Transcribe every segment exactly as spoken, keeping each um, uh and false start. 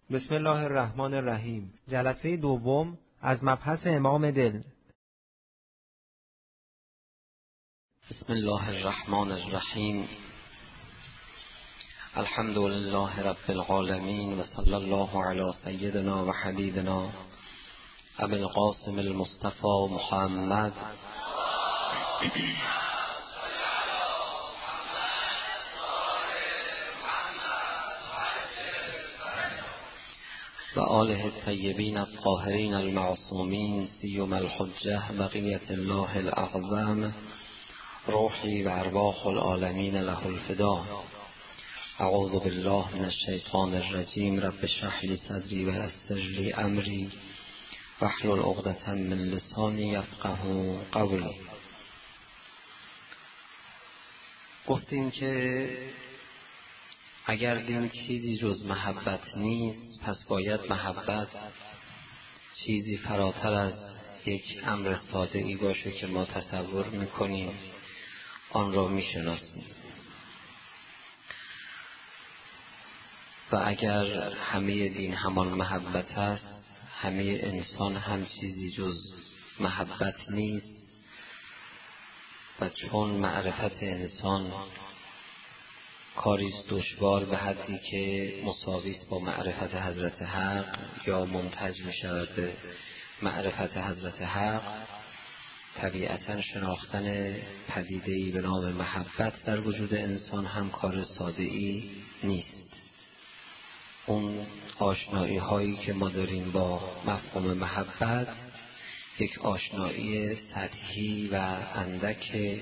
بسم الله الرحمن الرحیم. جلسه دوم از مبحث امام دل. بسم الله الرحمن الرحیم. الحمد لله رب العالمین و صلی الله علی سیدنا و حبیبنا ابی القاسم المصطفى محمد و آله الطیبین الطاهرین المعصومین سیما الحجة بقیة الله الاعظم روحی و ارواح العالمین له الفدا. اعوذ بالله من الشیطان الرجیم. رب اشرح لی صدری و یسر لی امری واحلل عقدة من لسانی یفقهوا قولی. گفتیم که اگر دین چیزی جز محبت نیست، پس باید محبت چیزی فراتر از یک امر ساده ای باشه که ما تصور میکنیم آن را میشناسیم. و اگر همه دین همان محبت است، همه انسان هم چیزی جز محبت نیست. و چون معرفت انسان کاریست دشوار به حدی که مساوی است با معرفت حضرت حق یا منتج می شود به معرفت حضرت حق، طبیعتاً شناختن پدیده‌ای به نام محبت در وجود انسان هم کار ساده‌ای نیست. اون آشنایی هایی که ما داریم با مفهوم محبت یک آشنایی سطحی و اندک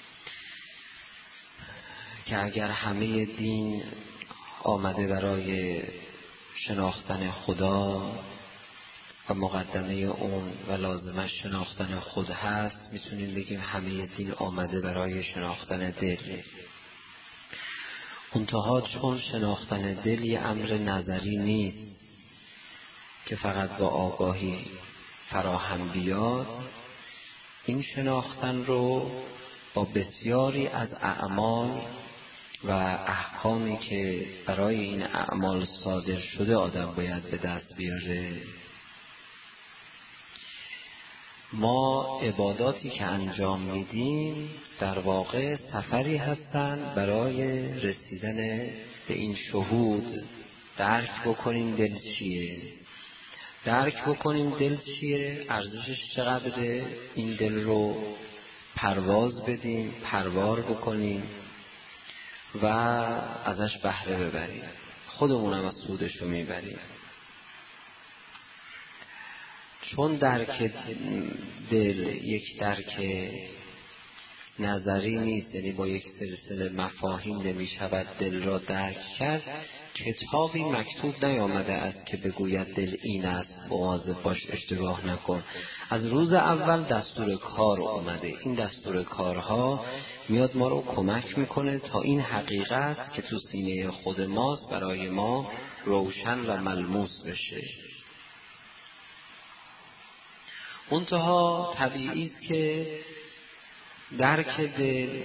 که اگر همه دین آمده برای شناختن خدا و مقدمه اون و لازمش شناختن خود هست، میتونیم بگیم همه دین آمده برای شناختن دل. منتها چون شناختن دل یه امر نظری نیست که فقط با آگاهی فراهم بیاد، این شناختن رو با بسیاری از اعمال و احکامی که برای این اعمال صادر شده آدم باید به دست بیاره. ما عباداتی که انجام میدیم در واقع سفری هستند برای رسیدن به این شهود، درک بکنیم دل چیه، درک بکنیم دل چیه، ارزشش چقدره، این دل رو پرواز بدیم، پروار بکنیم و ازش بهره ببریم، خودمونم از سودش رو میبریم. چون درک دل یک درک نظری نیست، یعنی با یک سلسله مفاهیم نمی شود دل را درک کرد، کتابی مکتوب نیامده است که بگوید دل این است، مواظب باش اشتباه نکن. از روز اول دستور کار اومده. این دستور کارها میاد ما رو کمک میکنه تا این حقیقت که تو سینه خود ماست برای ما روشن و ملموس بشه. منتها طبیعی است که درک دل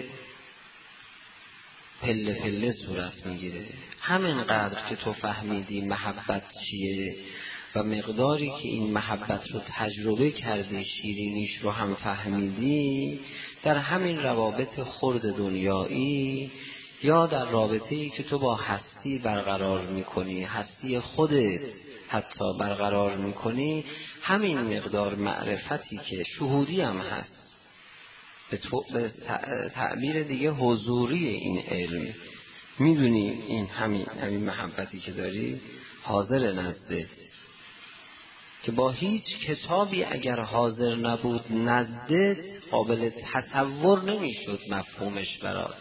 پله پله صورت میگیره. همینقدر که تو فهمیدی محبت چیه و مقداری که این محبت رو تجربه کردی، شیرینیش رو هم فهمیدی، در همین روابط خرد دنیایی یا در رابطه‌ای که تو با هستی برقرار میکنی، هستی خودت حتی برقرار میکنی، همین مقدار معرفتی که شهودی هم هست، به, به تعبیر دیگه حضوری این علم، میدونی این همین همین محبتی که داری حاضر نزدت، که با هیچ کتابی اگر حاضر نبود نزدت قابل تصور نمیشد مفهومش برات.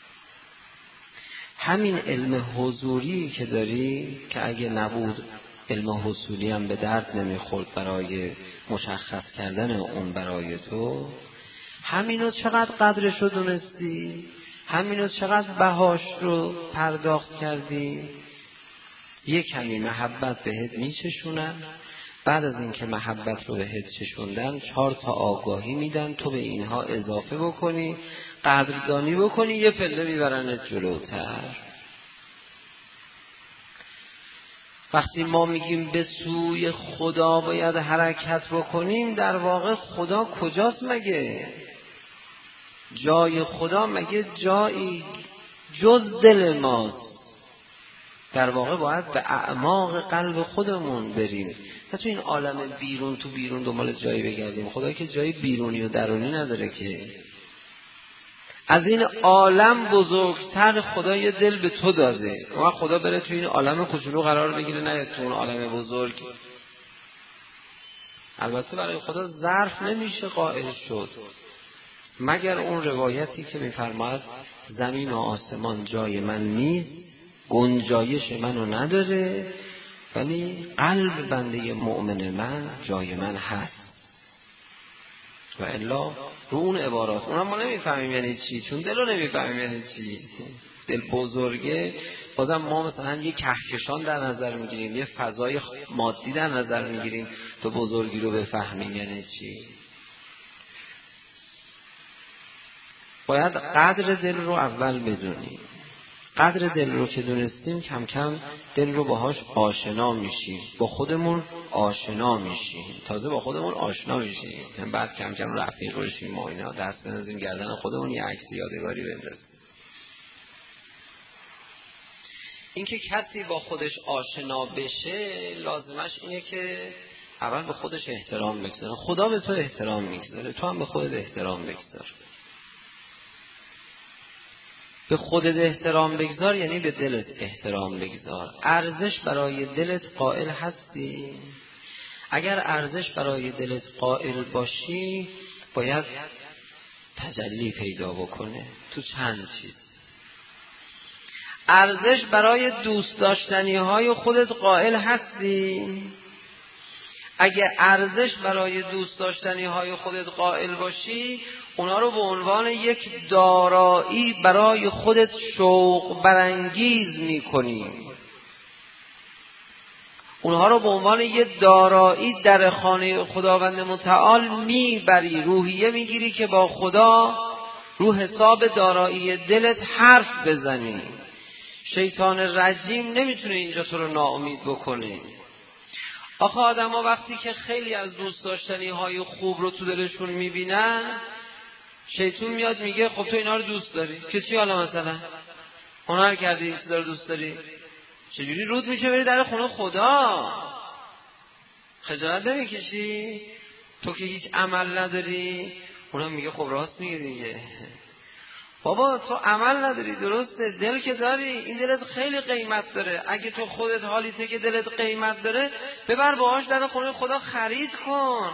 همین علم حضوری که داری که اگه نبود علم حصولی هم به درد نمیخورد برای مشخص کردن اون برای تو، همینو چقدر قدرش رو دونستی، همینو چقدر بهاش رو پرداخت کردی. یک کمی محبت بهت میچشونن، بعد از اینکه محبت رو بهت چشوندن چهار تا آگاهی میدن، تو به اینها اضافه بکنی، قدردانی بکنی، یه پله میبرنت جلوتر. وقتی ما میگیم به سوی خدا باید حرکت بکنیم، در واقع خدا کجاست مگه؟ جای خدا مگه جایی جز دل ماست؟ در واقع باید به اعماق قلب خودمون بریم، نه تو این عالم بیرون تو بیرون دنبال جایی بگردیم. خدا که جای بیرونی و درونی نداره که. از این عالم بزرگتر خدا یه دل به تو داده، و خدا بره تو این عالم کوچولو قرار بگیره، نه تو اون عالم بزرگ. البته برای خدا ظرف نمیشه قائل شد، مگر اون روایتی که میفرماید زمین و آسمان جای من نیست، گنجایش منو نداره، ولی قلب بنده مؤمن من جای من هست. و الا رو اون عبارات اونم ما نمیفهمیم یعنی چی، چون دل رو نمیفهمیم یعنی چی. دل بزرگه، بازم ما مثلا یه کهکشان در نظر میگیریم، یه فضای مادی در نظر میگیریم تا بزرگی رو بفهمیم یعنی چی. باید قدر دل رو اول بدونیم. قدر دل رو که دونستیم کم کم دل رو باهاش آشنا میشیم، با خودمون آشنا میشیم، تازه با خودمون آشنا میشیم، بعد کم کم رفیق بشیم، ما اینا دست بنازیم گردن خودمون یه عکس یادگاری بندازیم. اینکه کسی با خودش آشنا بشه لازمش اینه که اول به خودش احترام بگذاره. خدا به تو احترام میگذاره، تو هم به خودت احترام بگذار. به خودت احترام بگذار یعنی به دلت احترام بگذار. ارزش برای دلت قائل هستی؟ اگر ارزش برای دلت قائل باشی باید تجلی پیدا بکنه تو چند چیز. ارزش برای دوست داشتنی های خودت قائل هستی؟ اگه ارزش برای دوست داشتنی های خودت قائل باشی، اونا رو به عنوان یک دارایی برای خودت شوق برانگیز میکنی. اونها رو به عنوان یک دارایی در خانه خداوند متعال میبری، روحیه میگیری که با خدا رو حساب دارایی دلت حرف بزنی. شیطان رجیم نمیتونه اینجا تو رو ناامید بکنه. آخه آدم ها وقتی که خیلی از دوست داشتنی های خوب رو تو دلشون میبینن، شیطان میاد میگه خب تو اینا رو دوست داری که چی حالا مثلا هنر کردی این چیزا رو دوست داری، چجوری رود میشه بری در خونه خدا؟ خجالت نمیکشی؟ تو که هیچ عمل نداری. اونم میگه خب راست میگه دیگه بابا، تو عمل نداری درسته، دل که داری، این دلت خیلی قیمت داره. اگه تو خودت حالیته که دلت قیمت داره، ببر باهاش در خونه خدا خرید کن.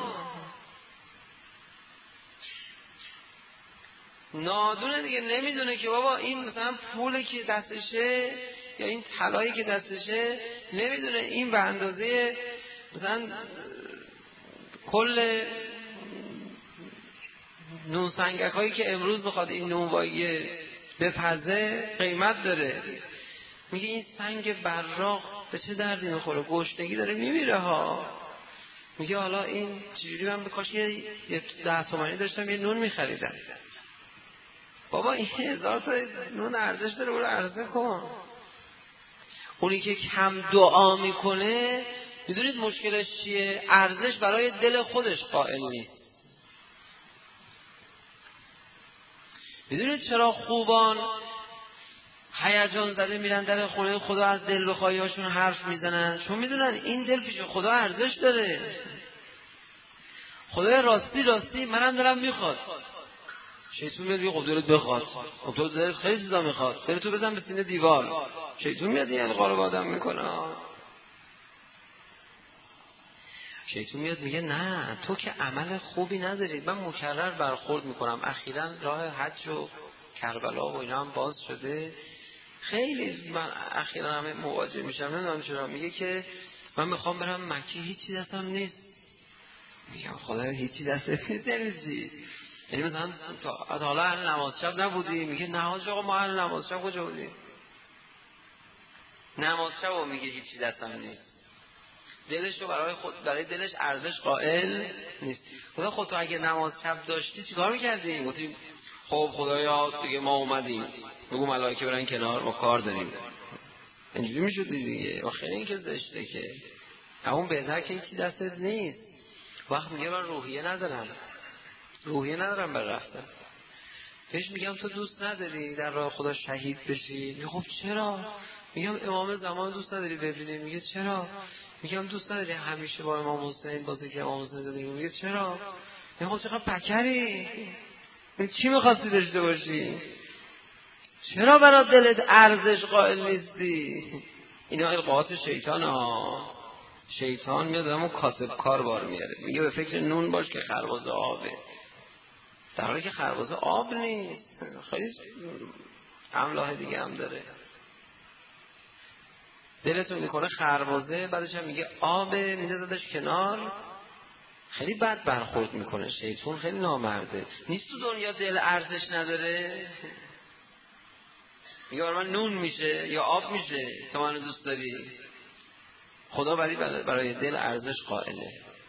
نادونه دیگه، نمیدونه که بابا این مثلا پولی که دستشه یا این طلایی که دستشه، نمیدونه این به اندازه مثلا کل نون سنگک هایی که امروز بخواد این نونوایی بپزه قیمت داره. میگه این سنگ براق به چه دردی میخوره، گشنگی داره میمیره ها. میگه حالا این چجوری من بکاش یه ده تومانی داشتم یه نون میخریدم. بابا این هزار تا نون ارزش داره، برو عرضه کن. اونی که کم دعا میکنه میدونید مشکلش چیه؟ ارزش برای دل خودش قائل نیست. میدونید چرا خوبان هیجان زده میرن در خونه خدا از دل بخواهی هاشون حرف میزنن؟ چون میدونن این دل پیش خدا ارزش داره. خدای راستی راستی منم دلم میخواد. شیطون میاد میگه خب دلت بخواد، خب تو دلت خیلی چیزا میخواد، دلتو بزن به سینه دیوار. شیطون میاد این القا رو آدم میکنه. شیطون میاد میگه نه تو که عمل خوبی نداری. من مکرر برخورد میکنم، اخیراً راه حج و کربلا و اینا هم باز شده، خیلی من اخیراً همه مواجه میشم، نمیدونم چرا. میگه که من میخوام برم مکه، هیچی دستم نیست. میگم خدایا هیچی دستت نیست یعنی چی؟ یعنی مثلا تا حالا اهل نماز شب نبودی؟ میگه نماز آقا ما اهل نماز شب کجا بودیم؟ نماز شب میگه هیچی دستم نیست. دلش رو برای خود برای دلش ارزش قائل نیست. خدا خود تو اگه نماز شب داشتی چیکار می‌کردی؟ گفتی خب خدایا دیگه ما اومدیم، بگو ملائکه برن کنار، ما کار داریم. اینجوری میشدی دیگه. و خیلی این که زشته که اون بهتر که هیچی دستت نیست. وقت میگه من روحیه ندارم، روحیه ندارم بر رفتن. بهش میگم تو دوست نداری در راه خدا شهید بشی؟ میگه خب چرا؟ میگم امام زمان دوست نداری ببینی؟ میگه چرا؟ میگم دوست نداری همیشه با امام حسین بازی که امام حسین دادیم؟ میگه چرا؟ میگه خب چقدر پکری، چی میخواستی داشته باشی؟ چرا برای دلت ارزش قائل نیستی؟ اینا القاءات شیطان ها. شیطان میاد همون کاسب کار بار میاره، میگه به فکر نون باش که خربزه آبه، در حالی که خربزه آب نیست، خیلی املاح دیگه هم داره. دلتون میکنه خربزه، بعدش هم میگه آبه، میندازدش کنار. خیلی بد برخورد میکنه شیطان، خیلی نامرده. نیست تو دنیا دل ارزش نداره؟ میگه برای من نون میشه یا آب میشه تو منو دوست داری؟ خدا برای برای دل ارزش قائله.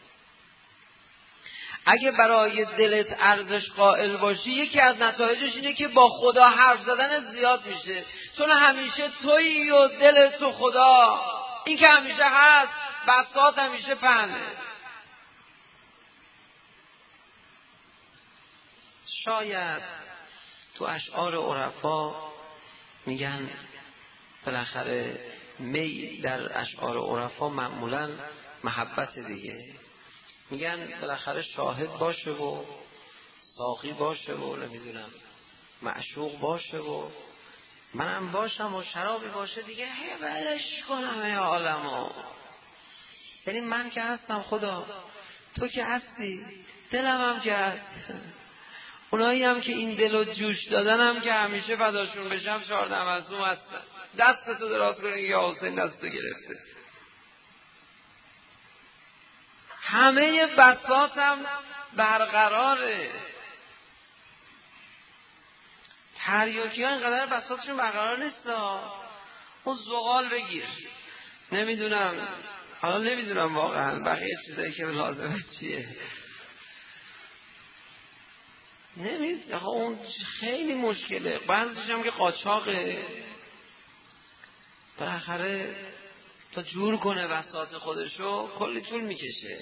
اگه برای دلت ارزش قائل باشی، یکی از نتایجش اینه که با خدا حرف زدن زیاد میشه، چون همیشه تویی و دل تو خدا. این که همیشه هست، بساط همیشه پهنه. شاید تو اشعار عرفا میگن بالاخره می در اشعار عرفا معمولا محبت دیگه. میگن بالاخره شاهد باشه و ساقی باشه و نمیدونم معشوق باشه و منم باشم و شرابی باشه دیگه، هی ولش کنم ای عالمو. یعنی من که هستم خدا، تو که هستی، دلم هم که هست، اونایی هم که این دل و جوش دادن هم که همیشه فداشون بشم چهارده معصوم هستن. دستتو دراز کنی یا حسین دستو گرفته. همه بساطم برقراره. تریاکی ها اینقدر بساطشون برقرار نیست. اون زغال بگیر، نمیدونم حالا نمیدونم واقعا بقیه چیزایی که لازمه چیه، نمید آخه اون خیلی مشکله. بعضیش هم که قاچاقه، بالاخره تا جور کنه بساط خودشو کلی طول میکشه.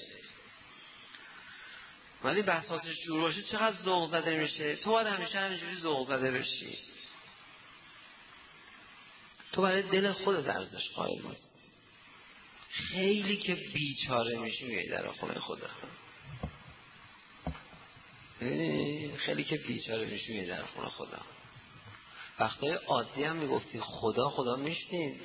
ولی بساطش جور باشه چقدر ذوق زده میشه. تو باید همیشه همینجوری ذوق زده بشی. تو برای دل خودت ارزش قائل نیست. خیلی که بیچاره میشی میای در خونه خدا. خیلی که بیچاره میشی میای در خونه خدا. وقتای عادی هم میگفتی خدا خدا میشتین.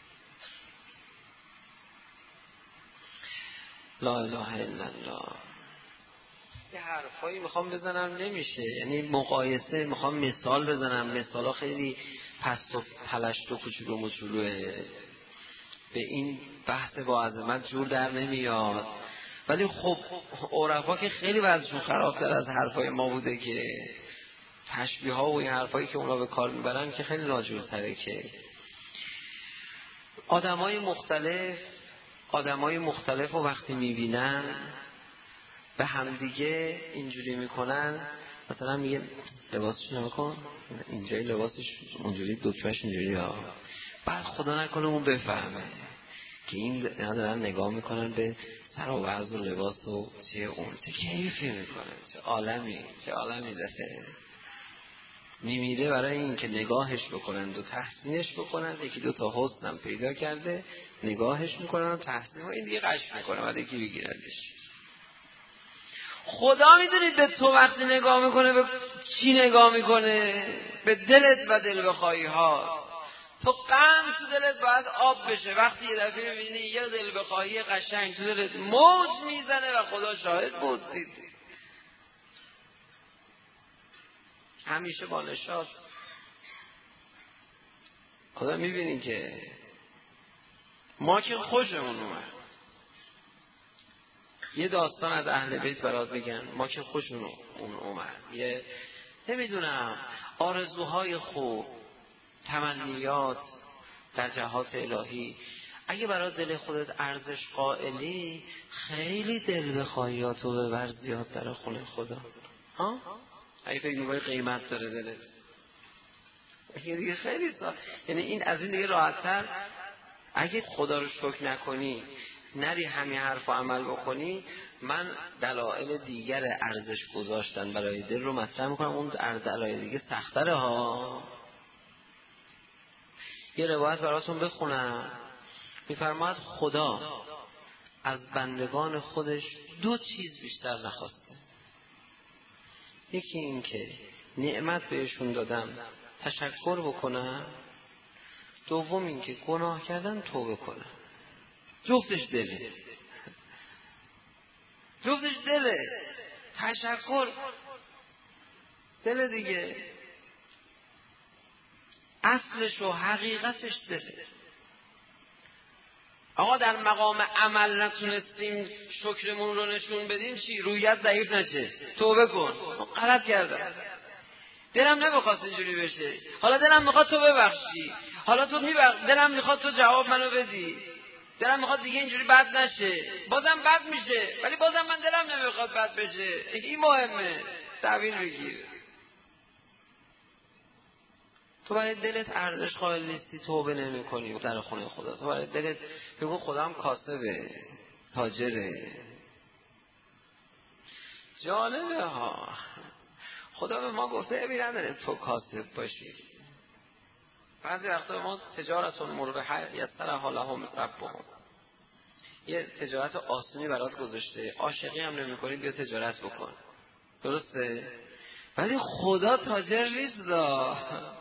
لا اله الا الله. یه حرفایی میخوام بزنم نمیشه، یعنی مقایسه میخوام مثال بزنم، مثالا خیلی پست و پلشت و کوچولو موچولوه، به این بحث با عظمت جور در نمیاد. ولی خب عرفا که خیلی وضعشون خرابتر از حرفای ما بوده که تشبیه ها و این حرفایی که اونا به کار میبرن که خیلی ناجورتره. که آدمای مختلف آدمای مختلف رو وقتی میبینن به همدیگه اینجوری میکنن، مثلا میگه لباسش نکن اینجایی لباسش اونجوری دکمهش اینجوری ها، بعد خدا نکنه اون بفهمه که این دارن نگاه میکنن به سر و وضع و لباس و چه اون چه کیفی میکنه، چه عالمی چه عالمی داره. میمیره برای این که نگاهش بکنن و تحسینش بکنن. یکی دو تا حسنم پیدا کرده نگاهش میکنن و تحسین و این دیگه قش میکنه بعد یکی بگیرندش. خدا میدونید به تو وقتی نگاه میکنه به چی نگاه میکنه؟ به دلت و دل بخواهی ها. تو غم تو دلت باید آب بشه. وقتی یه دفعه میبینی یه دل بخواهی قشنگ تو دلت موج میزنه و خدا شاهد بود، دید همیشه با نشاط خدا میبینی که ما که خوشمون اومد. یه داستان از اهل بیت برات بگن، ما که خوشمون اون اومد. یه نمیدونم آرزوهای خوب، تمنیات در جهات الهی، اگه برای دل خودت ارزش قائلی خیلی دل بخواهیاتو ببر زیاد در خونه خدا. ها؟ اگه فکر می‌کنی قیمت داره دلت، دیگه خیلی سا... یعنی این از این دیگه راحت‌تر اگه خدا رو شکر نکنی، نری همین حرف و عمل بکنی، من دلایل دیگر ارزش گذاشتن برای دل رو مطرح میکنم. اون دلایل دیگه سخت‌تره ها. یه روایت براتون بخونم. میفرماید خدا از بندگان خودش دو چیز بیشتر نخواسته. یکی این که نعمت بهشون دادم تشکر بکنن، دوم این که گناه کردن توبه کنن. جفتش دله، جفتش دله. تشکر دله دیگه، اصلش و حقیقتش دله. آقا در مقام عمل نتونستیم شکرمون رو نشون بدیم چی؟ رویت ضعیف نشه، توبه کن. غلط کردم، دلم نمیخواست اینجوری بشه، حالا دلم میخواد تو ببخشی، حالا تو میبخش، دلم میخواد تو جواب منو بدی، دلم میخواد دیگه اینجوری بد نشه. بازم بد میشه، ولی بازم من دلم نمیخواد بد بشه. این مهمه. تعبیر بگیر. تو برای دلت ارزش قائل نیستی، توبه نمی کنی در خونه خدا. تو برای دلت بگو خدا هم کاسبه، تاجره. جالبه ها. خدا به ما گفته ابی نداره تو کاسب باشی. بعضی وقتا ما تجارتون مربحه یسرها لهم ربهم، یه تجارت آسونی برات گذاشته، عاشقی هم نمی کنی بیا تجارت بکن، درسته؟ ولی خدا تاجر نیست دا.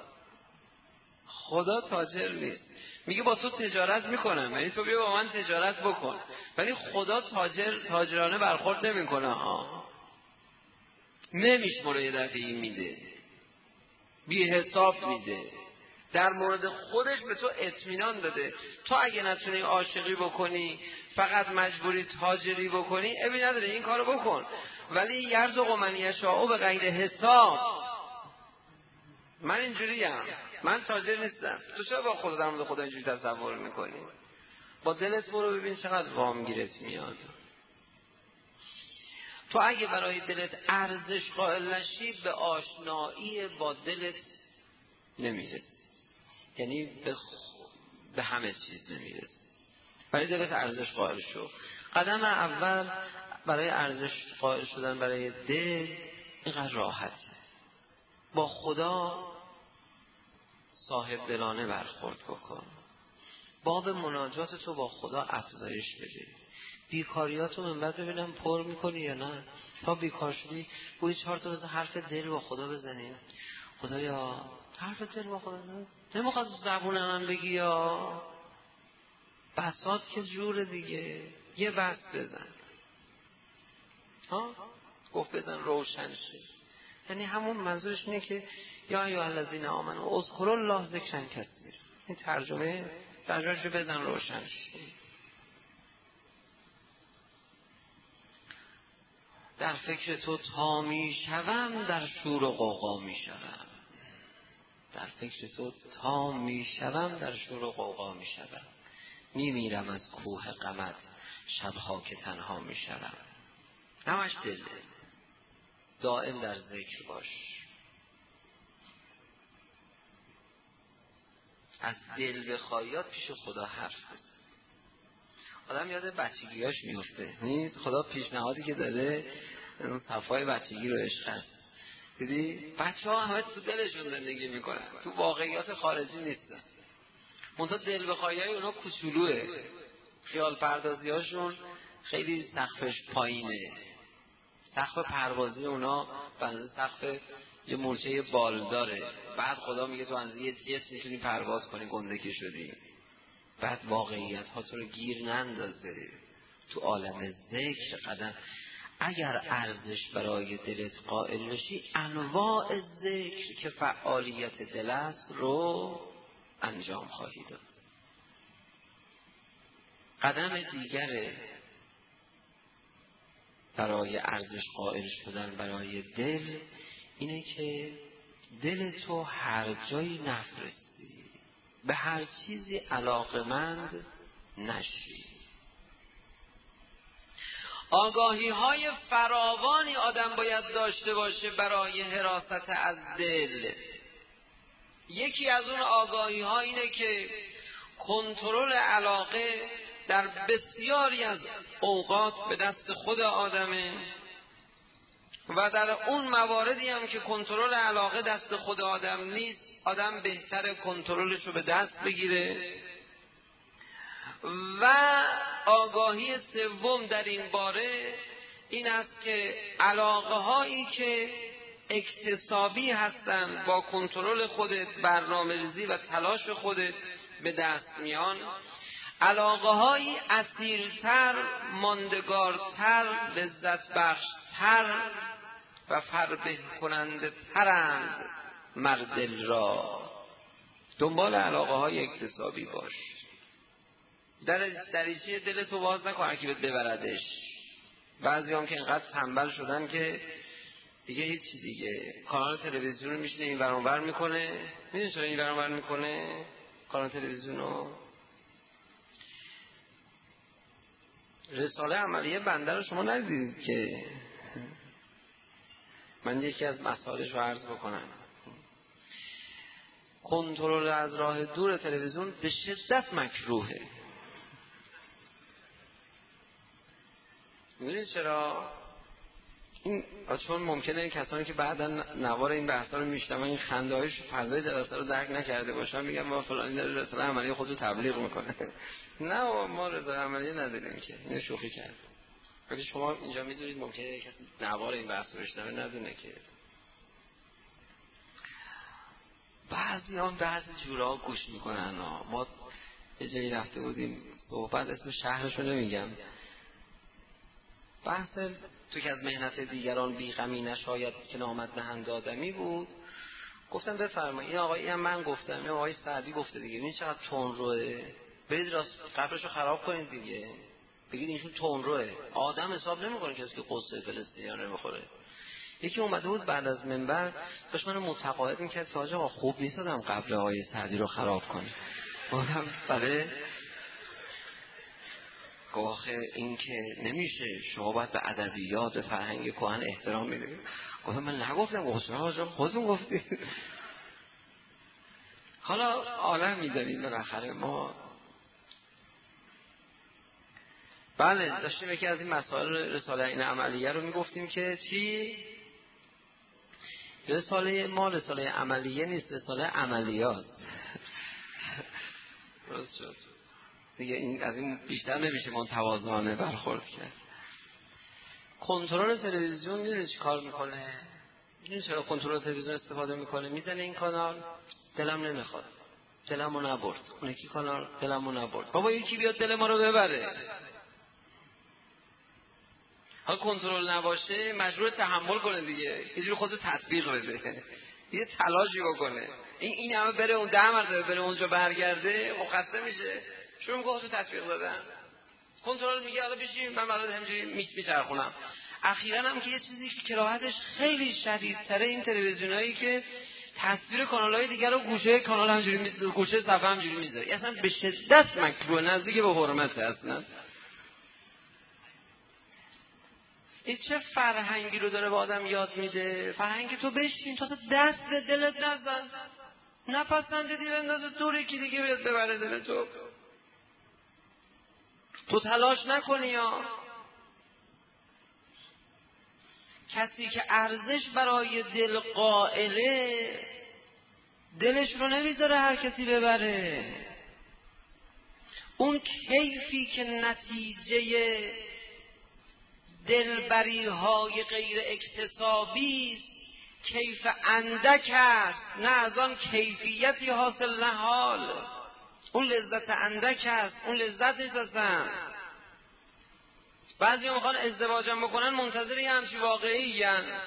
خدا تاجر نیست. میگه با تو تجارت میکنم، یعنی تو بیا با من تجارت بکن، ولی خدا تاجر تاجرانه برخورد نمیکنه ها. نمیشمره، یه دفعه میده، بی حساب میده. در مورد خودش به تو اطمینان داده. تو اگه نتونی عاشقی بکنی، فقط مجبوری تاجری بکنی، ابی نداره این کارو بکن، ولی یرزق من یشاء به غیر حساب. من اینجوریم، من تاجر نیستم. تو چرا با خدا در مورد خدا اینجوری تصور میکنی؟ با دلت برو ببین چقدر وام گیرت میاد. تو اگه برای دلت ارزش قائل نشی، به آشنایی با دلت نمیرسی، یعنی به, خ... به همه چیز نمیرسی. برای دلت ارزش قائل شو. قدم اول برای ارزش قائل شدن برای دل اینقدر راحته. با خدا صاحب دلانه برخورد بکن. باب مناجات تو با خدا افزایش بده. بیکاریاتو من بعد ببینم پر میکنی یا نه. تا بیکار شدی بوی چهار تا بزن حرف دل با خدا بزنی. خدایا حرف دل با خدا بزن. نمیخواد زبون من بگی یا بساط که جور دیگه، یه بس بزن ها. گفت بزن روشن شه، یعنی همون منظورش اینه که یا ایها الذین آمنوا اذکروا الله ذکرا کثیرا. این ترجمه ترجمهش بزن روشن شه. در فکر تو تا می شوم، در شور و غوغا می شوم. در فکر تو تا می شوم، در شور و غوغا می شوم. می میرم از کوه غمت شبها که تنها می شوم. همش دل، دائم در ذکر باش. از دل بخوای پیش خدا حرف بزن. آدم یاد بچگیاش میفته. خدا پیشنهادی که داره صفای بچگی رو عشق هست. دیدی بچه ها همه تو دلشون زندگی میکنن، تو واقعیات خارجی نیستن. منتها دل بخوایی های اونا کوچولوه، خیال پردازی هاشون خیلی سقفش پایینه. سقف پروازی اونا بنده سقف یه مورچه بال داره. بعد خدا میگه تو از یه جت میتونی پرواز کنی، گنده که شدی. بعد واقعیت ها تو رو گیر نندازه. تو عالم ذکر قدم. اگر ارزش برای دلت قائل بشی، انواع ذکر که فعالیت دل است رو انجام خواهی داد. قدم دیگر برای ارزش قائل شدن برای دل اینه که دل تو هر جایی نفرستی، به هر چیزی علاقمند نشی. آگاهی های فراوانی آدم باید داشته باشه برای حراست از دل. یکی از اون آگاهی ها اینه که کنترل علاقه در بسیاری از اوقات به دست خود آدمه و در اون مواردی هم که کنترل علاقه دست خود آدم نیست، آدم بهتر کنترلش رو به دست بگیره. و آگاهی سوم در این باره این است که علاقه هایی که اکتسابی هستند با کنترل خودت، برنامه‌ریزی و تلاش خودت به دست میان، علاقه هایی اصیلتر، ماندگارتر، لذت بخشتر و فربه کننده ترند. مردل را دنبال علاقه های اکتسابی باش. در دریچه دلتو باز نکن که بهت ببردش. بعضی هم که اینقدر تنبل شدن که دیگه هیچی دیگه کانال تلویزیون رو میشینه این ور اون ور میکنه. میدونی چرا این ور اون ور میکنه کانال تلویزیون رو؟ رساله عملیه بنده رو شما ندیدید که من یکی از مسائلش رو عرض بکنم. کنترل از راه دور تلویزیون به شدت مکروهه. میدونید چرا؟ این چون ممکنه کسانی که بعدا نوار این بحثا رو میشنون این خنده‌هاش فضای جلسه رو درک نکرده باشن میگن ما فلانی داره رساله عملیه خودش رو تبلیغ میکنه. نه ما رساله عملیه نداریم که، اینو شوخی کرد. ولی شما اینجا میدونید ممکنه کسی نوار این بحث رو بشنوه ندونه که بعضی هم بعضی جورا گوش میکنن. ما یه جایی رفته بودیم صحبت، اسم شهرشو نمیگم، بحث تو که از مهنت دیگران بیغمی نشاید که نامد نهند آدمی بود. گفتم بفرمایید این آقایی هم من گفتم، این آقای سعدی گفته دیگه، این چقدر تندروه، برید راست قبرشو خراب کنید دیگه، بگید اینشون تندروه. آدم حساب نمیکنه کسی که قصه فلسطینیان نمیخوره. یکی اومده بود بعد از منبر داشت منو متقاعد میکرد که آقا خوب نیست آدم قبر آقای سعدی رو خراب کنه. گفتم بله. گاخه این که نمیشه، شما باید به ادبیات و فرهنگ کهن احترام میدید. گفتم من نگفتم، گفتم خودتون گفتید. حالا عالم میداریم بالاخره ما. بله داشتیم یکی از این مسائل رساله این عملیه رو میگفتیم که چی؟ رساله ما رساله عملیه نیست، رساله عملیات. درست شد دیگه، این از این بیشتر نمیشه متواضعانه برخورد کرد. کنترل تلویزیون میدونی چی کار میکنه؟ میدونی چرا کنترل تلویزیون استفاده میکنه؟ میزنه این کانال دلم نمیخواد، دلمو نبرد، اون یکی کانال دلمو نبرد، بابا یکی بیاد دل ما رو ببره. حالا کنترل نباشه مجبور تحمل کنه دیگه، یه جوری خودشو تطبیق بده، یه تلاشی بکنه. این این همه بره اون ده مرتبه بره اونجا برگرده، خب خسته میشه. شروع میگه خودشو تطبیق دادن. کنترل میگه حالا بشین من بعدا همینجوری میچ میچرخونم. اخیراً هم که یه چیزی که کراهتش خیلی شدیدتره، این تلویزیونایی که تصویر کانال‌های دیگر رو گوشه کانال همینجوری میذاره، گوشه صفحه همینجوری میذاره، اصلا به شدت مکروه، نزدیک به حرمت اصلا. این چه فرهنگی رو داره به آدم یاد میده؟ فرهنگی تو بشین تو دست به دلت نزن، نپسندیدی بنداز دور یکی دیگه بیاد ببره دل تو، تو تلاش نکنی. یا کسی که ارزش برای دل قائله دلش رو نمیذاره هر کسی ببره. اون کیفی که نتیجه دلبری های غیر اکتسابی است، کیف اندک است، نه از آن کیفیتی حاصل نهال. اون لذت اندک است، اون لذت نیست اصلا. بعضی ها میخوان ازدواجم بکنن منتظر یه همچی واقعی هن.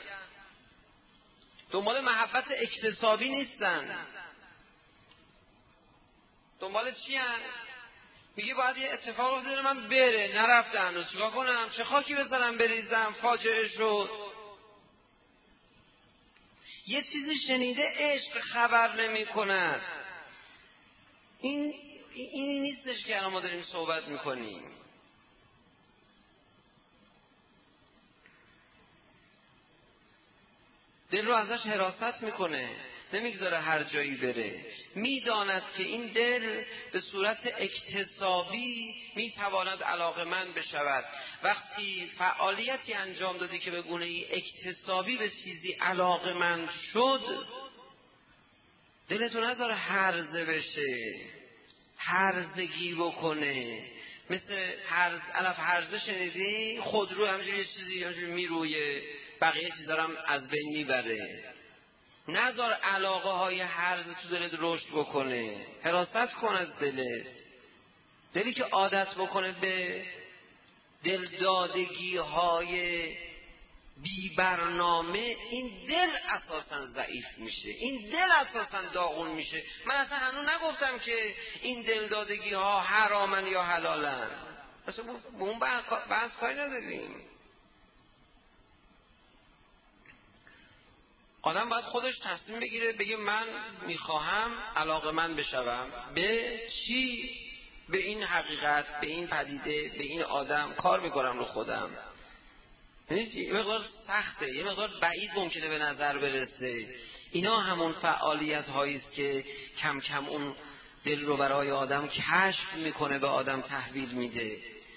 دنبال محبت اکتسابی نیستن. دنبال چی هن؟ میگه باید یه اتفاق افتاده من بره، نرفته هنوز، چیکار کنم؟ چه خاکی بزنم بریزم؟ فاجعه شد. یه چیزی شنیده عشق خبر نمی کند. این اینی نیستش که الان ما داریم صحبت میکنیم. دل رو ازش حراست میکنه. نمیگذاره هر جایی بره. میداند که این دل به صورت اکتسابی میتواند علاقمند بشود. وقتی فعالیتی انجام دادی که به گونه ای اکتسابی به چیزی علاقمند شد، دلتو نذاره هرزه بشه، هرزگی بکنه. مثل هرز، علف هرزه شنیدی؟ خودرو همجوری یه چیزی همجوری میرویه، بقیه چیزا رو هم از بین میبره. نذار علاقه های هرزه تو دلت رشد بکنه. حراست کن از دلت. دلی که عادت بکنه به دلدادگی های بی برنامه، این دل اساسا ضعیف میشه، این دل اساسا داغون میشه. من اصلا هنوز نگفتم که این دلدادگی ها حرامن یا حلالن، اصلا به اون بحث کاری نداریم. آدم باید خودش تصمیم بگیره، بگه من میخواهم علاقه‌مند بشوم به چی؟ به این حقیقت، به این پدیده، به این آدم. کار میکنم رو خودم. یه مقدار سخته، یه مقدار بعید ممکنه به نظر برسه. اینا همون فعالیت هایی است که کم کم اون دل رو برای آدم کشف میکنه، به آدم تحویل میده.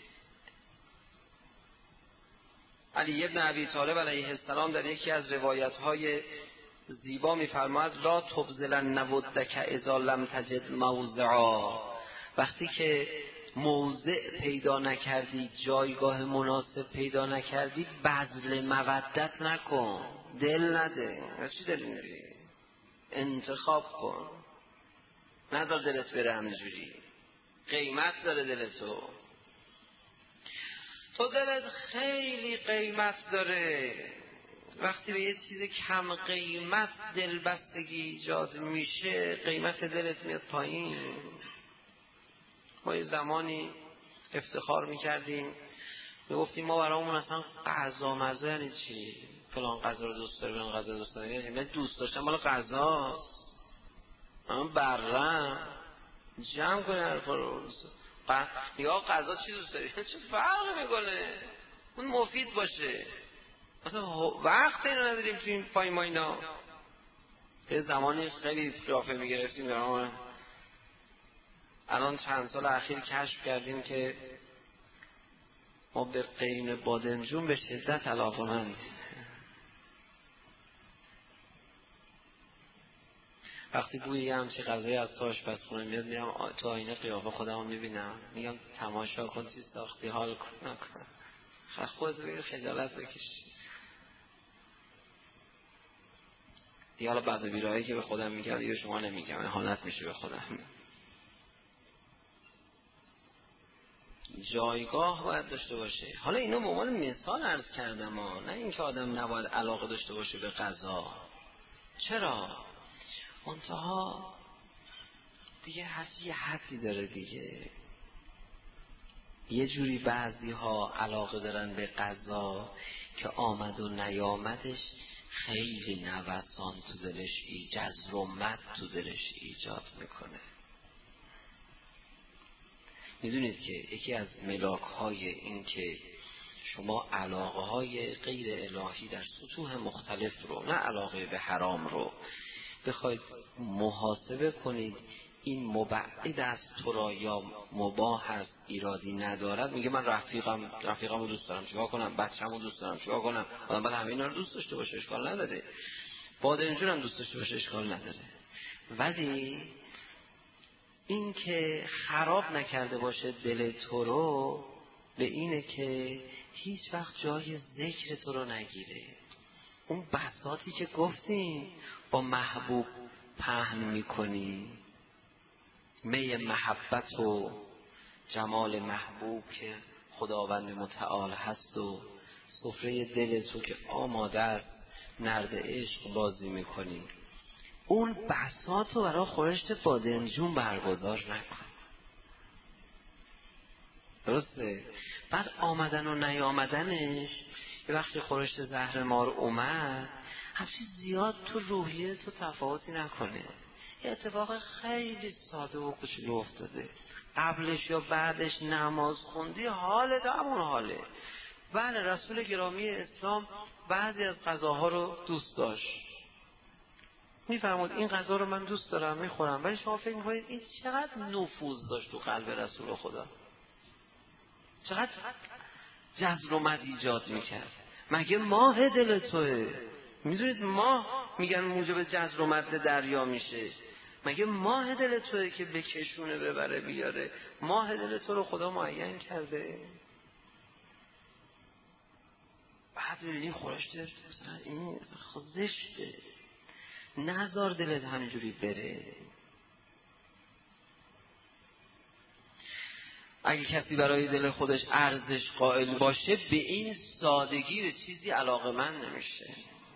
علی ابن ابی طالب علیه السلام در یکی از روایت های زیبا میفرماید لا تبذلن ودک اذا لم تجد موضعا. وقتی که موضع پیدا نکردی، جایگاه مناسب پیدا نکردی، بذل مودت نکن، دل نده. چی داری میگی؟ انتخاب کن، نذار دلت بره همینجوری. قیمت داره دلتو، تو دلت خیلی قیمت داره. وقتی به یه چیز کم قیمت دلبستگی ایجاد میشه، قیمت دلت میاد پایین. ما یه زمانی افتخار میکردیم، میگفتیم ما برامون اصلا غذا مزه یعنی چی؟ فلان غذا رو دوست داری، فلان غذا رو دوست داری. من دوست داشتم مال غذاست، من برم جمع کنی حرفا رو. نگاه غذا چی دوست داری؟ چه فرق میکنه؟ اون مفید باشه. اصلا وقت اینو نداریم تو این پای ما اینا. یه زمانی خیلی قیافه میگرفتیم برامون. الان چند سال اخیر کشف کردیم که ما به قیم بادمجون به شدت علاقه‌مند. وقتی بوی یه همچی غذایی از تو آشپزخونه میاد، میرم تو آینه قیافه خودمو میبینم، میگم تماشا کن چی ساختی، حال کن نکن. خودت بگیر خجالت بکش. دیگه حالا بعد بیرایی که به خودم میگم دیگه شما نمیگم، اهانت میشه به خودم. جایگاه باید داشته باشه. حالا اینو به عنوان مثال عرض کردم ها، نه اینکه آدم نباید علاقه داشته باشه به غذا. چرا؟ منتها دیگه هستی یه حدی داره دیگه. یه جوری بعضی ها علاقه دارن به غذا که آمد و نیامدش خیلی نوسان تو دلش ایجاد، جزرومت تو دلش ایجاد میکنه. میدونید که یکی از ملاک های این که شما علاقه های غیر الهی در سطوح مختلف رو، نه علاقه به حرام رو، بخواید محاسبه کنید این مبعد از تو را یا مباح است، ایرادی ندارد. میگه من رفیقم رفیقم رو دوست دارم، چیکار کنم؟ بچه‌مو رو دوست دارم، چیکار کنم؟ آدم باید همه اینا رو دوست داشته باشه، اشکال نداره. بادمجون هم دوست داشته باشه، اشکال نداره. ولی این که خراب نکرده باشه دل تو رو به اینه که هیچ وقت جای ذکر تو رو نگیره. اون بساطی که گفتیم با محبوب پهن میکنی، می محبت و جمال محبوب که خداوند متعال هست و سفره دل تو که آماده است، نرد عشق بازی میکنی. اون بساط رو برای خورشت بادمجون برگزار نکن. درسته؟ بعد آمدن و نیامدنش، یه وقتی خورشت زهرمار اومد همچین زیاد تو روحیه تو تفاوتی نکنه. یه اتفاق خیلی ساده و کوچولو افتاده، قبلش یا بعدش نماز خوندی، حالت همون حاله. بله، رسول گرامی اسلام بعضی از غذاها رو دوست داشت، میفرمود این غذا رو من دوست دارم میخورم، ولی شما فکر میکنید این چقدر نفوذ داشت تو قلب رسول خدا، چقدر جذب و مد ایجاد میکرد. مگه ماه دل توه؟ میدونید ماه میگن موجب جذب و مد دریا میشه. مگه ماه دل توه که بکشونه ببره بیاره؟ ماه دل تو رو خدا معین کرده. بعد ببینید خورشته مثلا این زشته، نذار دلت همینجوری بره. اگه کسی برای دل خودش ارزش قائل باشه به این سادگی به چیزی علاقه‌مند نمیشه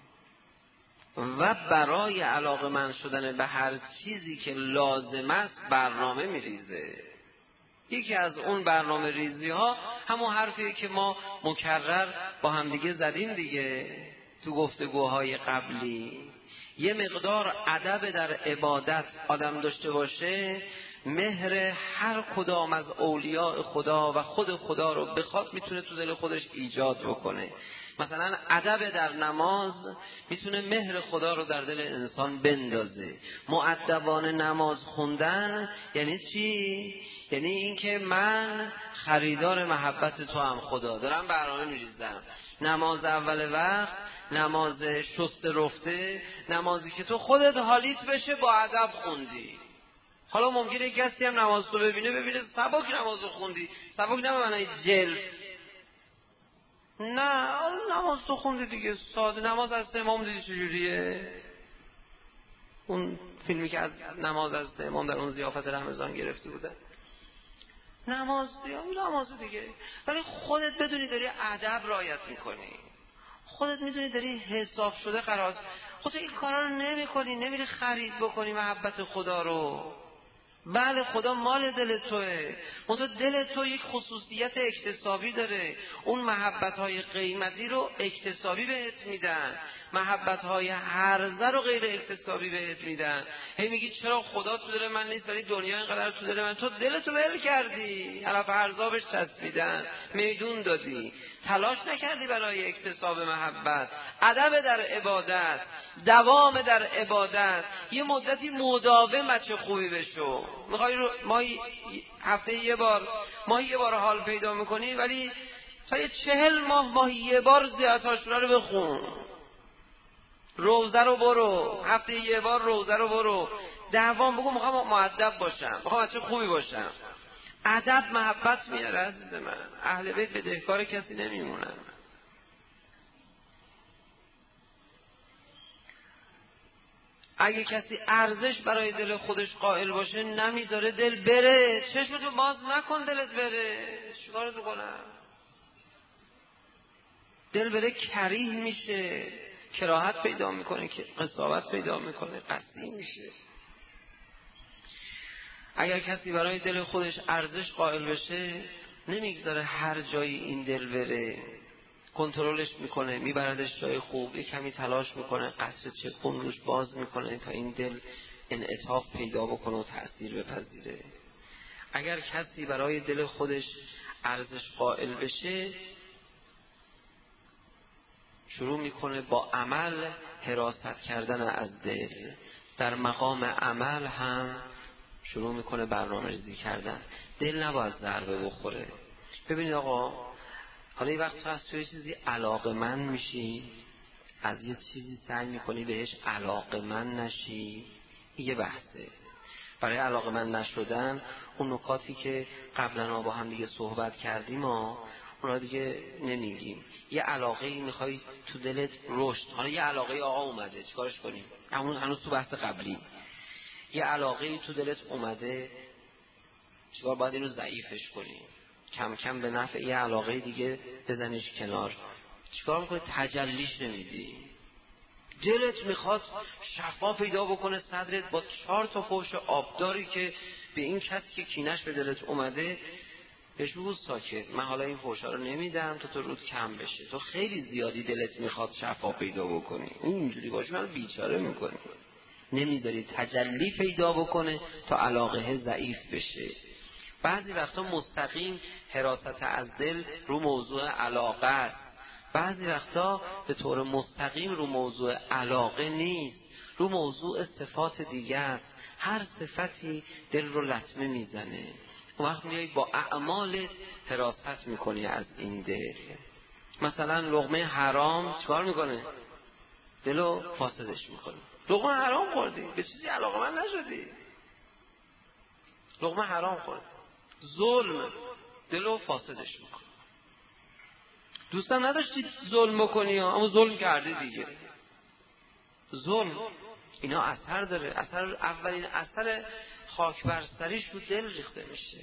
و برای علاقه‌مند شدن به هر چیزی که لازم است برنامه میریزه. یکی از اون برنامه ریزی ها همون حرفیه که ما مکرر با همدیگه زدیم دیگه تو گفتگوهای قبلی. یه مقدار ادب در عبادت آدم داشته باشه، مهر هر کدام از اولیاء خدا و خود خدا رو بخواد میتونه تو دل خودش ایجاد بکنه. مثلا ادب در نماز میتونه مهر خدا رو در دل انسان بندازه. مؤدبانه نماز خوندن یعنی چی؟ یعنی اینکه من خریدار محبت تو هم خدا، دارم برنامه میریزم. نماز اول وقت، نماز شست رفته، نمازی که تو خودت حالیت بشه با ادب خوندی. حالا ممکنه کسی هم نماز تو ببینه ببینه سبک نماز رو خوندی، سبک نه معنی جلف، نه نماز تو خوندی دیگه ساده. نماز از امام دیدی چجوریه؟ اون فیلمی که از نماز از امام در اون ضیافت رمضان گرفته بودن، نماز دیگه نماز دیگه، ولی خودت بدونی داری ادب رعایت میکنی، خودت میدونی داری حساب شده قرار. خودت این کارا رو نمیکنی، نمیری خرید بکنی محبت خدا رو. بله خدا مال دل توه، منتها دل تو یک خصوصیت اکتسابی داره. اون محبت‌های قیمتی رو اکتسابی بهت میدن، محبت‌های هرزه رو غیر اکتسابی بهت میدن. هی میگی چرا خدا تو دل من نیست ولی دنیا اینقدر تو دل من؟ تو دلتو ول کردی، علف هرزا بهش چسبیدن، میدون دادی، تلاش نکردی برای اکتساب محبت. ادب در عبادت، دوام در عبادت، یه مدتی مداوم بچه خوبی بشو. میخوای رو ماهی هفته یه بار، ماهی یه بار حال پیدا میکنی، ولی تا یه چهل ماه ماهی یه بار زیارت عاشورا رو بخون، روزه رو برو، هفته یه بار روزه رو برو، دوام بگو میخوام مؤدب باشم، میخوام بچه خوبی باشم. ادب محبت میاره عزیز من. اهل بیت بدهکار کسی نمیمونن. اگه کسی ارزش برای دل خودش قائل باشه نمیذاره دل بره. چشمتو باز نکن دلت بره، چیکارتو کنم؟ دل بره کریه میشه، کراهت پیدا میکنه، که قساوت پیدا میکنه، قسی میشه. اگر کسی برای دل خودش ارزش قائل بشه نمیگذاره هر جایی این دل بره، کنترلش میکنه، میبردش جای خوب، یه کمی تلاش میکنه، قطره چکون روش باز میکنه تا این دل انعطاف پیدا بکنه و تأثیر بپذیره. اگر کسی برای دل خودش ارزش قائل بشه شروع میکنه با عمل حراست کردن از دل. در مقام عمل هم شروع میکنه برنامه ریزی کردن. دل نباید ضربه بخوره. ببینید آقا، حالا یه وقت تو از توی چیزی علاقه‌مند میشی، از یه چیزی سعی میکنی بهش علاقه‌مند نشی، یه بحثه. برای علاقه‌مند نشدن اون نکاتی که قبلا با هم دیگه صحبت کردیم ها، اونا دیگه نمیگیم. یه علاقه‌ای میخوای تو دلت رشد، حالا یه علاقه آقا اومده چیکارش کنیم؟ همون هنوز تو بحث قبلی. یه علاقه‌ای تو دلت اومده چیکار باید اینو ضعیفش کنی؟ کم کم به نفع یه علاقه دیگه بزنیش کنار. چیکار میکنی؟ تجلیش نمیدی. دلت میخواد شفا پیدا بکنه صدرت با چهار تا فوش آبداری که به این کسی که کینش به دلت اومده بهش بگو ساکت، من حالا این فوشا رو نمیدم تا تو رود کم بشه. تو خیلی زیادی دلت میخواد شفا پیدا بکنی، این اینجوری باشه منو بیچاره میکنی، نمیذاری تجلی پیدا بکنه تا علاقه ضعیف بشه. بعضی وقتا مستقیم حراست از دل رو موضوع علاقه است، بعضی وقتا به طور مستقیم رو موضوع علاقه نیست، رو موضوع صفات دیگه است. هر صفتی دل رو لطمه میزنه. اون وقت میای با اعمالت حراست میکنی از این دل. مثلا لقمه حرام چیکار میکنه؟ دلو فاسدش میکنه. لقمه حرام خوردی، به چیزی علاقه من نشدی، لقمه حرام خوردی، ظلم دلو فاسدش میکنه. دوستان نداشتی ظلم بکنی اما ظلم کردی دیگه. ظلم اینا اثر داره. اثر اولین اثر خاک بر سریش رو دل ریخته میشه.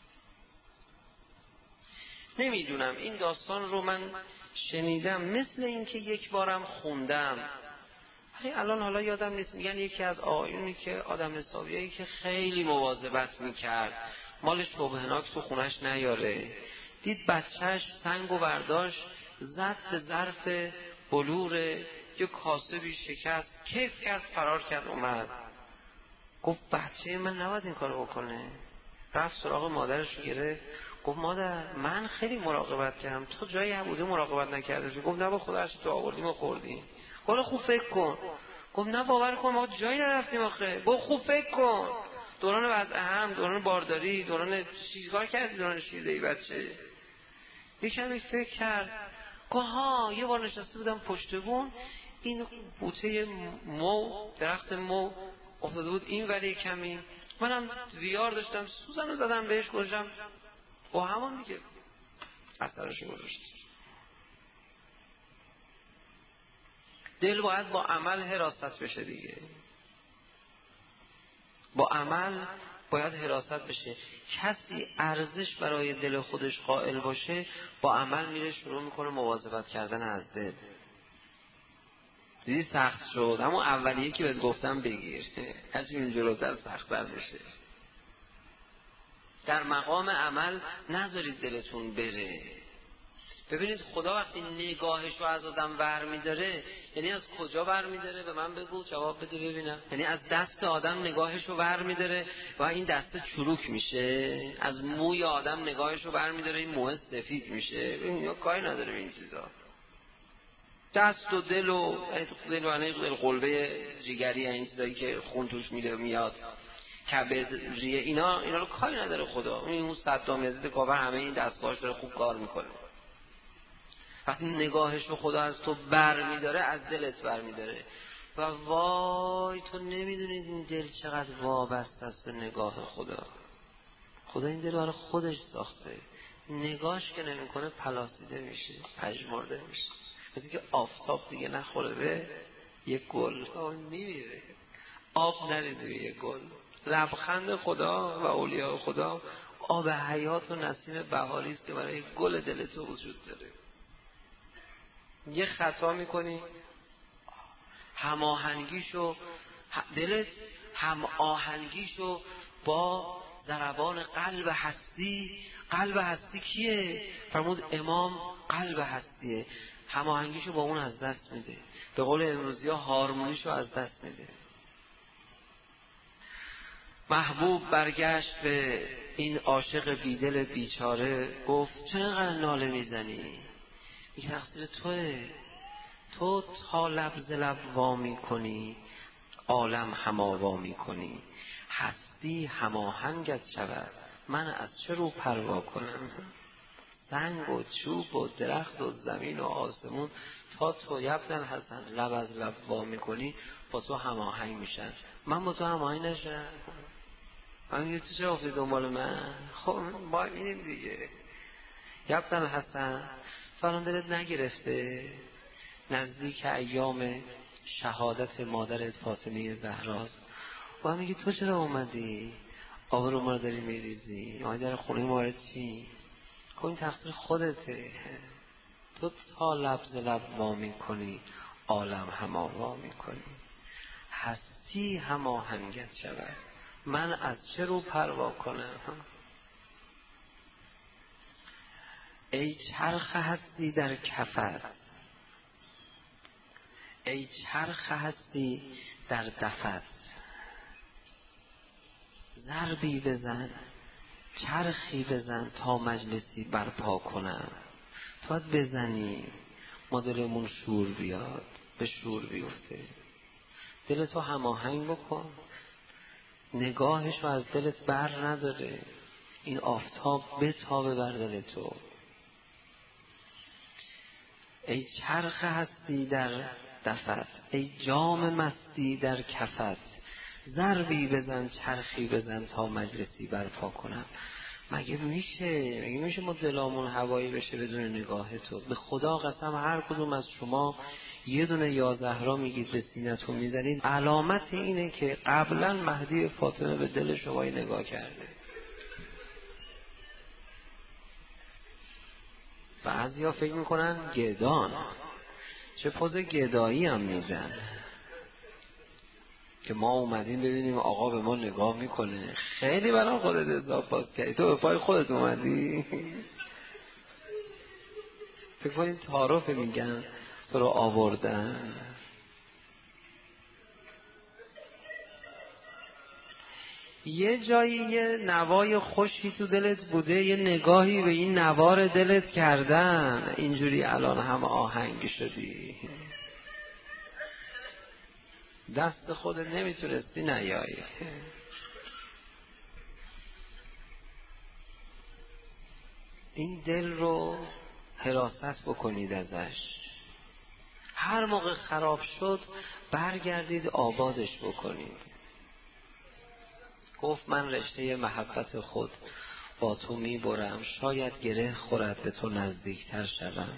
نمیدونم این داستان رو من شنیدم، مثل این که یک بارم خوندم، ولی الان حالا یادم نیست. میگن یکی از آقایونی که آدم حسابیایی که خیلی مواظبت میکرد مال شبهناک تو خونش نیاره، دید بچهش سنگ و برداشت زد به ظرف بلور یه کاسبی شکست، کیف کرد، فرار کرد، اومد گفت بچه من نباید این کارو بکنه. رفت سراغ مادرش رو گرفت، گفت مادر من خیلی مراقبت کردم، تو جایی عبوده مراقبت نکرده. گفت نه با خدا هرچی تو آوردیم و خوردیم. گفت خوب فکر کن. گفت نه باور کن ما جایی نرفتیم آخه. گفت خوب فکر کن، دوران وضع هم، دوران بارداری، دوران چیزگار کردی، دوران شیردهی بچه. یه کمی فکر کرد، گفت ها یه بار نشسته بودم پشت بون، این بوته مو، درخت مو افتاده بود این ولی کمی، منم ویار داشتم سوزن رو زدم بهش گذاشتم و همون دیگه اثرش گذاشت. دل باید با عمل حراست بشه دیگه. با عمل باید حراست بشه. کسی ارزش برای دل خودش قائل باشه با عمل میره شروع میکنه مواظبت کردن از دل. دیدی سخت شد، اما اولیه که بهت گفتم بگیر، هرچی این جلوتر سخت‌تر میشه. در مقام عمل نذارید دلتون بره. ببینید خدا وقتی نگاهش رو از آدم ور میداره، یعنی از کجا ور میداره؟ به من بگو، جواب بده ببینم. یعنی از دست آدم نگاهش رو ور میداره و این دست چروک میشه. از موی آدم نگاهش رو ور میداره، این موه سفید میشه. این کاری نداره به این چیزا. دست و دل و دل و دل قلبه جگری، این چیزایی که خون توش میده میاد، کبد، ریه، اینا اینا رو کاری نداره خدا. این اون صدام یزید کافر همه این دستگاهش داره خوب کار میکنه. وقتی نگاهش رو خدا از تو بر میداره، از دلت بر میداره. و وای تو نمیدونید این دل چقدر وابسته است به نگاه خدا. خدا این دل رو برای خودش ساخته. نگاهش که نمیکنه پلاسیده میشه، پژمرده میشه. مثل که آفتاب دیگه نخوره به یک گل میمیره. آب نریزه به یک گل. لبخند خدا و اولیاء خدا آب حیات و نسیم بهاری است که برای گل دل تو وجود داره. یه خطا میکنی، هماهنگیشو دلت هم آهنگیشو با ضربان قلب هستی. قلب هستی کیه؟ فرمود امام قلب هستیه. هماهنگیشو با اون از دست میده. به قول امروزی ها هارمونیشو از دست میده. محبوب برگشت به این عاشق بیدل بیچاره، گفت چرا اینقدر ناله میزنی؟ این تقصیر توه. تو تا لب ز لب وا میکنی، عالم هماوا میکنی. هستی هماهنگت شود، من از چه رو پروا کنم؟ سنگ و چوب و درخت و زمین و آسمون تا تو یبدن حسن لب از لب وا میکنی با تو هماهنگ میشن. من با تو هماهنگ نشم؟ من یه چه افتی دنبال من؟ خب با اینیم دیگه. یبدن حسن تا الان دلت نگرفته نزدیک ایام شهادت مادرت فاطمه زهراست و هم میگی تو چرا اومدی؟ آبرو ما رو داری میریزی، آمدی در خونه ما چی؟ که این تقصیر خودته. تو تا لب ز لب وا میکنی، عالم هماوا میکنی. هستی هماهنگت شود، من از چه رو پروا کنم؟ ای چرخ هستی در کفت، ای چرخ هستی در دفت، ضربی بزن چرخی بزن تا مجلسی برپا کنم. تو باید بزنی ما دلمون شور بیاد، به شور بیفته. دلتو هماهنگ بکن، نگاهش رو از دلت بر نداره. این آفتاب بتابه بر دلتو. ای چرخ هستی در دفت، ای جام مستی در کفت، ضربی بزن چرخی بزن تا مجلسی برپا کنم. مگه میشه مگه میشه ما دلامون هوایی بشه بدون نگاه تو؟ به خدا قسم هر کدوم از شما یه دونه یا زهرا میگید به سینتون میزنید، علامت اینه که قبلا مهدی فاطمه به دل شما نگاه کرده. بعضیا فکر میکنن گدان، چه پوز گدایی هم میزن که ما اومدیم ببینیم آقا به ما نگاه میکنه. خیلی برای خودت حساب باز کردی، تو به پای خودت اومدی. فکر کنید تعارف میگن تو رو آوردن. یه جایی یه نوای خوشی تو دلت بوده، یه نگاهی به این نوار دلت کردن، اینجوری الان هم آهنگ شدی. دست خودت نمیتونستی نیایی. این دل رو حراست بکنید ازش. هر موقع خراب شد برگردید آبادش بکنید. گفت من رشته محبت خود با تو میبرم، شاید گره خورد به تو نزدیکتر شدم.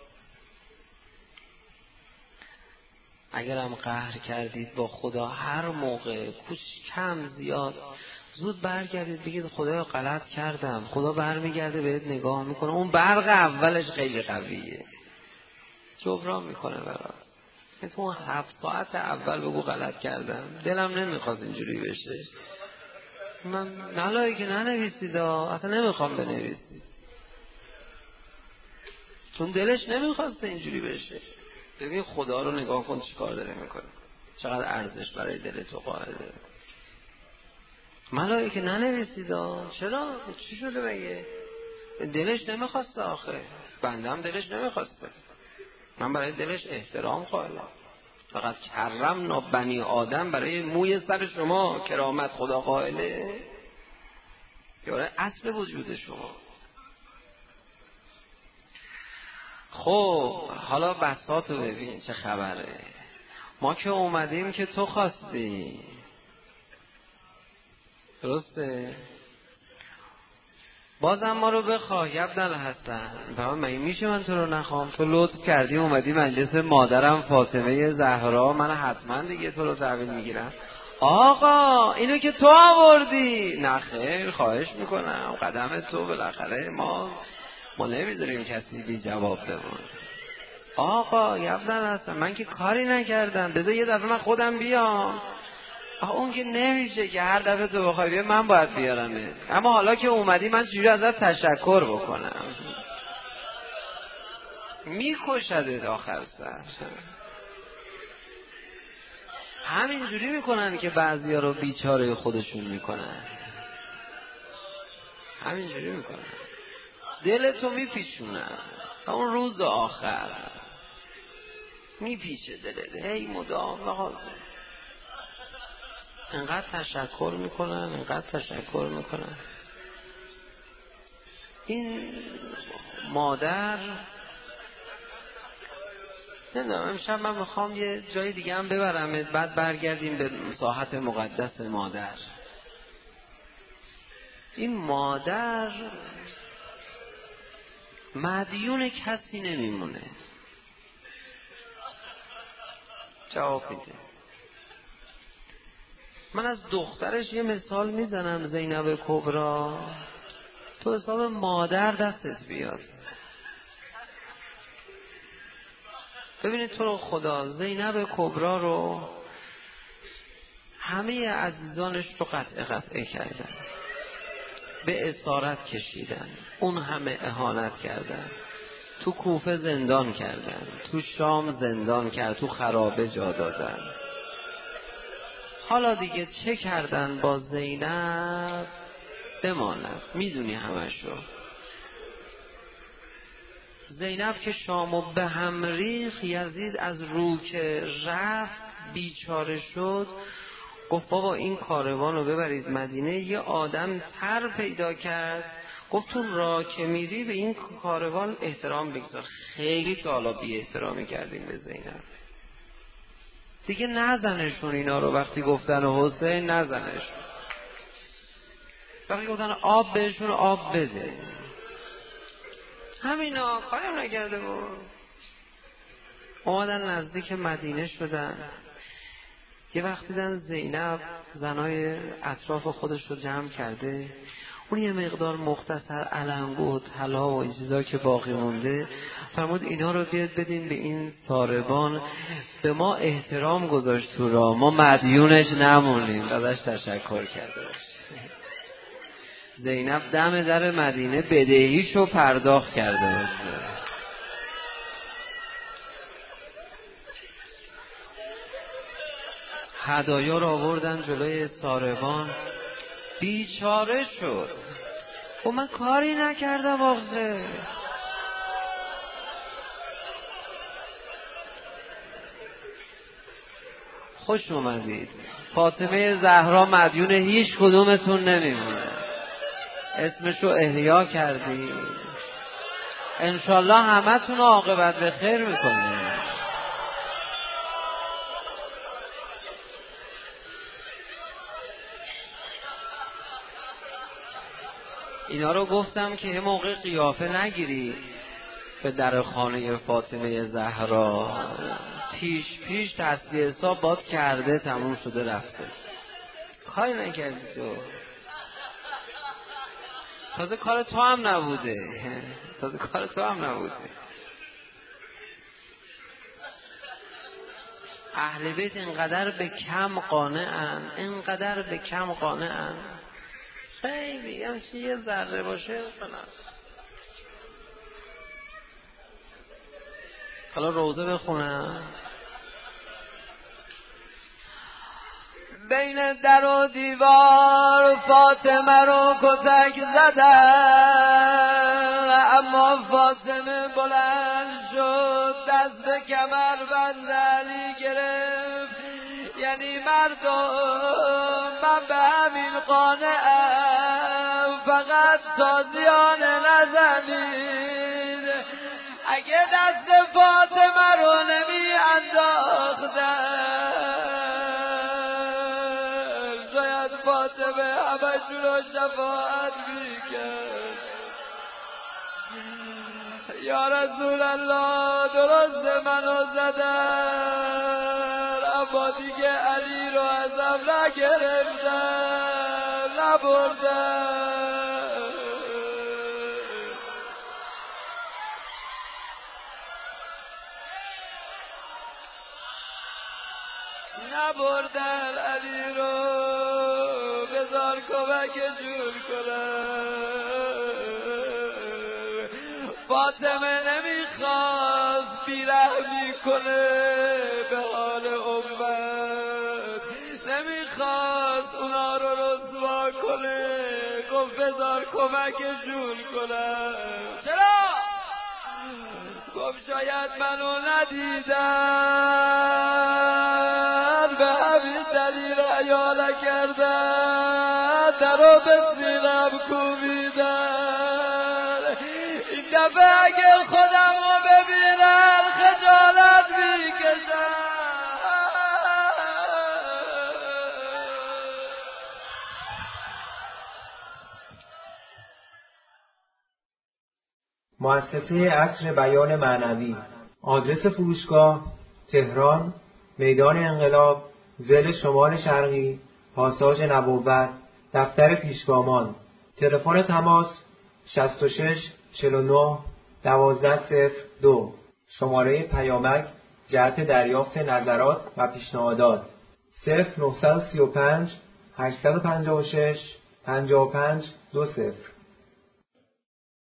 اگرم قهر کردید با خدا هر موقع کوچ کم زیاد، زود برگردید بگید خدایا غلط کردم. خدا برمیگرده بهت نگاه میکنه. اون برق اولش خیلی قویه، جبران میکنه برات. تو اون هفت ساعت اول بگو غلط کردم، دلم نمیخواست اینجوری بشه، من نلایی که ننویسید، اصلا نمیخوام بنویسید، چون دلش نمیخواسته اینجوری بشه. ببین خدا رو نگاه کن چی کار داره میکنه، چقدر ارزش برای دل تو قائله. ملایی که ننویسید. چرا؟ چی شده مگه؟ دلش نمیخواسته آخه، بندم دلش نمیخواسته، من برای دلش احترام قائلم. فقط کرم بنی آدم برای موی سر شما کرامت خدا قائله، یاره اصل وجود شما. خب حالا بساطو ببین چه خبره. ما که اومدیم که تو خواستی، درسته؟ بازم ما رو بخواه ابن الحسن. بابا مگه میشه من تو رو نخوام؟ تو لطف کردی اومدی مجلس مادرم فاطمه زهرا، من حتما دیگه تو رو تحویل میگیرم. آقا اینو که تو آوردی. نه خیر، خواهش میکنم، قدم تو بالاخره ما ما نمیذاریم کسی بی جواب بمونه. آقا ابن الحسن من که کاری نکردم، بذار یه دفعه من خودم بیام. آخه اون که نمیشه که هر دفعه تو بخوای بیا من باید بیارمه. اما حالا که اومدی من چجوری ازت تشکر بکنم؟ میکشدت آخر سر. همینجوری میکنن که بعضیا رو بیچاره خودشون میکنن، همینجوری میکنن، دلتو میپیچونن. اون روز آخر میپیچه دلت، هی مدام آقا انقدر تشکر میکنن، انقدر تشکر میکنن. این مادر نمیدونم، امشب من میخوام یه جای دیگه هم ببرم، بعد برگردیم به ساحت مقدس مادر. این مادر مدیون کسی نمیمونه. جواب میده. من از دخترش یه مثال میزنم، زینب کبرا، تو حساب مادر دستت بیاد. ببینید تو رو خدا زینب کبرا رو همه عزیزانش رو قطع قطعه کردن، به اسارت کشیدن، اون همه اهانت کردن، تو کوفه زندان کردن، تو شام زندان کرد، تو خرابه جا دادن. حالا دیگه چه کردن با زینب بماند، میدونی همشو. زینب که شامو به هم ریخ، یزید از رو که رفت بیچاره شد، گفت بابا این کاروان رو ببرید مدینه. یه آدم تر پیدا کرد، گفت تو راه که میری به این کاروان احترام بگذار. خیلی تا حالا بی احترامی کردیم به زینب، دیگه نزنشون اینا رو. وقتی گفتن حسین نزنشون، وقتی گفتن آب بهشون آب بده، همینا کارم نکرده بود. اومدن نزدیک مدینه شدن، یه وقت دیدن زینب زنای اطراف خودش رو جمع کرده، اون یه مقدار مختصر علنگو و طلا و این چیزا که باقی مونده، فرمود اینا رو بیاد بدین به این ساربان، به ما احترام گذاشت تو راه، ما مدیونش نمونیم. ازش تشکر کرده باشه. زینب دم در مدینه بدهیشو پرداخت کرده باشه. هدایا رو آوردن جلوی ساربان، بیچاره شد. و من کاری نکردم آخه. خوش اومدید. فاطمه زهرا مدیون هیچ کدومتون نمیمونه. اسمشو احیا کردی، انشالله همه تون عاقبت به خیر میکنید. اینا رو گفتم که یه موقع قیافه نگیری به در خانه فاطمه زهرا، پیش پیش تصفیه حساب باد کرده، تموم شده رفته، کاری نکردی تو. تازه کار تو هم نبوده، تازه کار تو هم نبوده. اهل بیت اینقدر به کم قانعن، اینقدر به کم قانعن، خیلی همچی یه ذره باشه مثلا. حالا روزه بخونم. بین در و دیوار فاطمه رو کتک زدن، اما فاطمه بلند شد، دست به کمربند علی گرفت. یعنی مردم من به همین قانعم، فقط تازیانه نزنید. اگه دست فاطمه رو نمی انداختن، شاید فاطمه همشون رو شفاعت میکرد. یا رسول الله درست منو زدن، اما دیگه علی رو ازم نگرفتن، نبردن. نبردن علی رو، بذار کمک جور کنن. فاطمه نمیخواست بیرحمی کنه به حال امت، نمیخواست اونا رو رسوا کنه، گفت بذار کمک جور کنن. چرا؟ گفت شاید منو ندیدن، به همین دلیل حیا نکردن، درو به سینم کوبیدن. این دفعه اگه خودم رو ببینن خجالت میکشن. مؤسسه عصر بیان معنوی. آدرس فروشگاه: تهران، میدان انقلاب، ضلع شمال شرقی، پاساژ نبوت، دفتر پیشگامان. تلفن تماس: شصت و شش چهل و نه دوازده صفر دو. شماره پیامک جهت دریافت نظرات و پیشنهادات: صفر نه سه پنج هشت پنج شش پنج پنج دو صفر.